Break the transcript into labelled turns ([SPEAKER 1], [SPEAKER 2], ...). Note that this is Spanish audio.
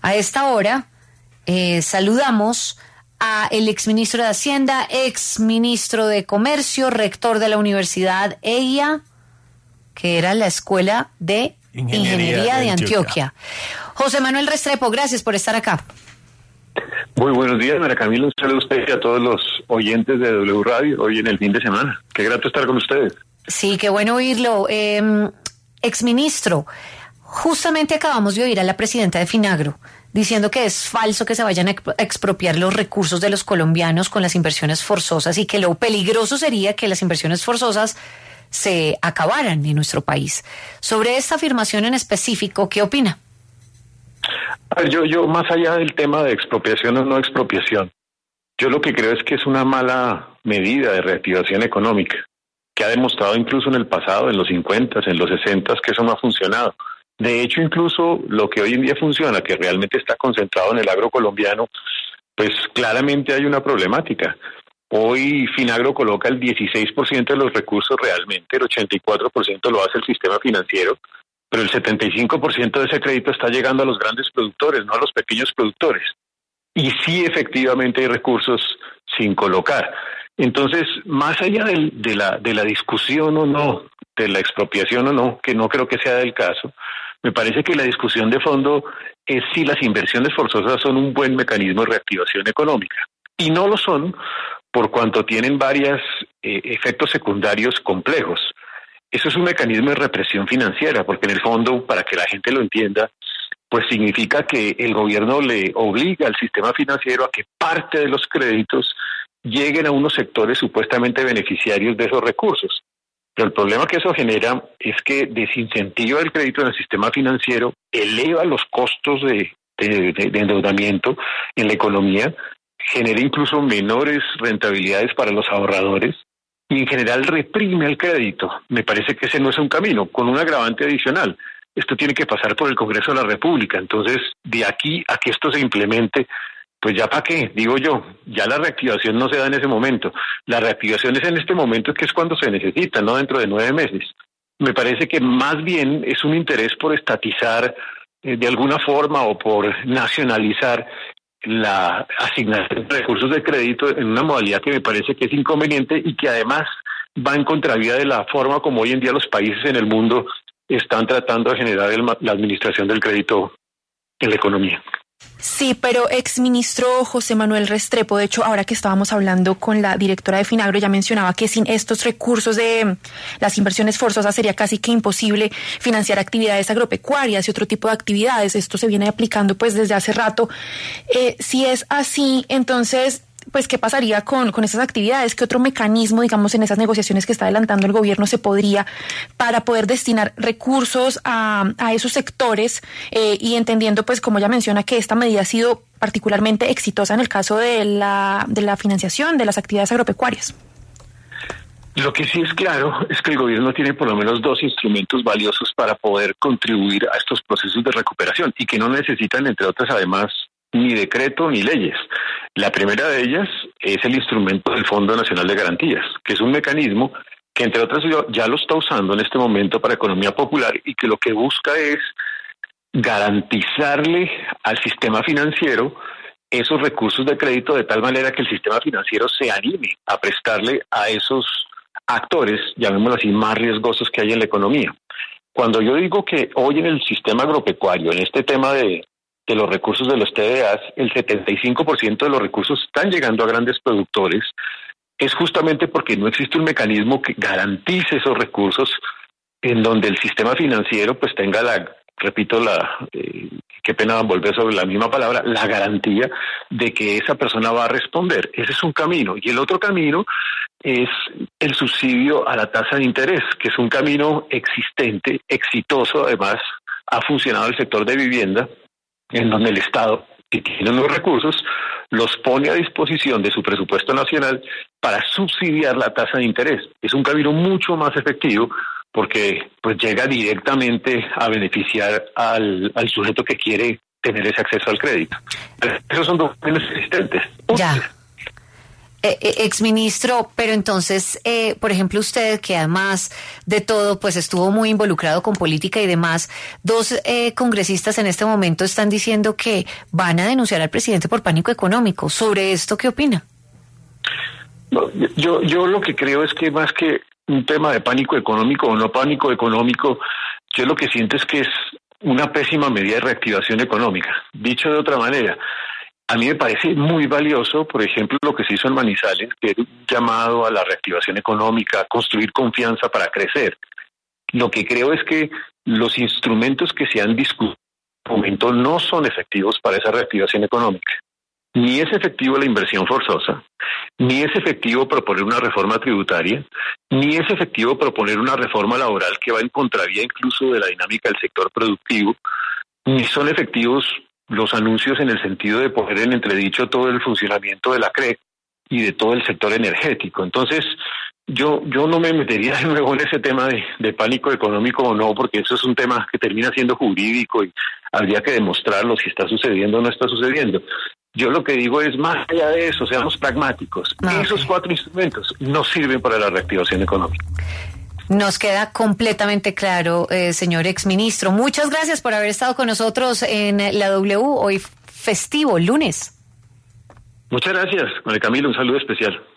[SPEAKER 1] A esta hora saludamos a el exministro de Hacienda, exministro de Comercio, rector de la Universidad EIA, que era la Escuela de Ingeniería de Antioquia. José Manuel Restrepo, gracias por estar acá.
[SPEAKER 2] Muy buenos días, María Camila. Un saludo a usted y a todos los oyentes de W Radio hoy en el fin de semana. Qué grato estar con ustedes.
[SPEAKER 1] Sí, qué bueno oírlo. Exministro, justamente acabamos de oír a la presidenta de Finagro diciendo que es falso que se vayan a expropiar los recursos de los colombianos con las inversiones forzosas y que lo peligroso sería que las inversiones forzosas se acabaran en nuestro país. Sobre esta afirmación en específico, ¿qué opina?
[SPEAKER 2] A ver, yo más allá del tema de expropiación o no expropiación, yo lo que creo es que es una mala medida de reactivación económica, que ha demostrado incluso en el pasado, en los 50, en los 60, que eso no ha funcionado. De hecho, incluso lo que hoy en día funciona, que realmente está concentrado en el agro colombiano, pues claramente hay una problemática. Hoy Finagro coloca el 16% de los recursos realmente, el 84% lo hace el sistema financiero, pero el 75% de ese crédito está llegando a los grandes productores, no a los pequeños productores. Y sí, efectivamente hay recursos sin colocar. Entonces, más allá de la discusión o no, de la expropiación o no, que no creo que sea del caso, me parece que la discusión de fondo es si las inversiones forzosas son un buen mecanismo de reactivación económica. Y no lo son por cuanto tienen varios efectos secundarios complejos. Eso es un mecanismo de represión financiera, porque en el fondo, para que la gente lo entienda, pues significa que el gobierno le obliga al sistema financiero a que parte de los créditos lleguen a unos sectores supuestamente beneficiarios de esos recursos. Pero el problema que eso genera es que desincentiva el crédito en el sistema financiero, eleva los costos de endeudamiento en la economía, genera incluso menores rentabilidades para los ahorradores y en general reprime el crédito. Me parece que ese no es un camino, con un agravante adicional. Esto tiene que pasar por el Congreso de la República. Entonces, de aquí a que esto se implemente, pues ya para qué, digo yo, ya la reactivación no se da en ese momento. La reactivación es en este momento, que es cuando se necesita, no dentro de 9 meses. Me parece que más bien es un interés por estatizar de alguna forma o por nacionalizar la asignación de recursos de crédito en una modalidad que me parece que es inconveniente y que además va en contravía de la forma como hoy en día los países en el mundo están tratando de generar la administración del crédito en la economía.
[SPEAKER 3] Sí, pero exministro José Manuel Restrepo, de hecho, ahora que estábamos hablando con la directora de Finagro, ya mencionaba que sin estos recursos de las inversiones forzosas sería casi que imposible financiar actividades agropecuarias y otro tipo de actividades. Esto se viene aplicando pues desde hace rato. Si es así, entonces, pues, ¿qué pasaría con esas actividades? ¿Qué otro mecanismo, digamos, en esas negociaciones que está adelantando el gobierno se podría para poder destinar recursos a esos sectores y entendiendo, pues, como ya menciona, que esta medida ha sido particularmente exitosa en el caso de la financiación de las actividades agropecuarias?
[SPEAKER 2] Lo que sí es claro es que el gobierno tiene por lo menos 2 instrumentos valiosos para poder contribuir a estos procesos de recuperación y que no necesitan, entre otras, además, ni decreto ni leyes. La primera de ellas es el instrumento del Fondo Nacional de Garantías, que es un mecanismo que, entre otras, ya lo está usando en este momento para economía popular y que lo que busca es garantizarle al sistema financiero esos recursos de crédito de tal manera que el sistema financiero se anime a prestarle a esos actores, llamémoslo así, más riesgosos que hay en la economía. Cuando yo digo que hoy en el sistema agropecuario, en este tema de los recursos de los TDAs, el 75% de los recursos están llegando a grandes productores, es justamente porque no existe un mecanismo que garantice esos recursos en donde el sistema financiero pues tenga qué pena volver sobre la misma palabra, la garantía de que esa persona va a responder. Ese es un camino. Y el otro camino es el subsidio a la tasa de interés, que es un camino existente, exitoso, además ha funcionado el sector de vivienda, en donde el Estado, que tiene los recursos, los pone a disposición de su presupuesto nacional para subsidiar la tasa de interés. Es un camino mucho más efectivo porque pues llega directamente a beneficiar al sujeto que quiere tener ese acceso al crédito. Esos son 2 caminos existentes.
[SPEAKER 1] Ya. Exministro, pero entonces, por ejemplo, usted que además de todo, pues estuvo muy involucrado con política y demás, dos congresistas en este momento están diciendo que van a denunciar al presidente por pánico económico. ¿Sobre esto qué opina?
[SPEAKER 2] No, yo lo que creo es que más que un tema de pánico económico o no pánico económico, yo lo que siento es que es una pésima medida de reactivación económica. Dicho de otra manera, a mí me parece muy valioso, por ejemplo, lo que se hizo en Manizales, que era un llamado a la reactivación económica, a construir confianza para crecer. Lo que creo es que los instrumentos que se han discutido en este momento no son efectivos para esa reactivación económica. Ni es efectivo la inversión forzosa, ni es efectivo proponer una reforma tributaria, ni es efectivo proponer una reforma laboral que va en contravía incluso de la dinámica del sector productivo, ni son efectivos los anuncios en el sentido de poner en entredicho todo el funcionamiento de la CREC y de todo el sector energético. Entonces, yo no me metería de nuevo en ese tema de pánico económico o no, porque eso es un tema que termina siendo jurídico y habría que demostrarlo si está sucediendo o no está sucediendo. Yo lo que digo es, más allá de eso, seamos pragmáticos. Okay. Esos 4 instrumentos no sirven para la reactivación económica.
[SPEAKER 1] Nos queda completamente claro, señor exministro. Muchas gracias por haber estado con nosotros en la W hoy festivo, lunes.
[SPEAKER 2] Muchas gracias, María Camila, un saludo especial.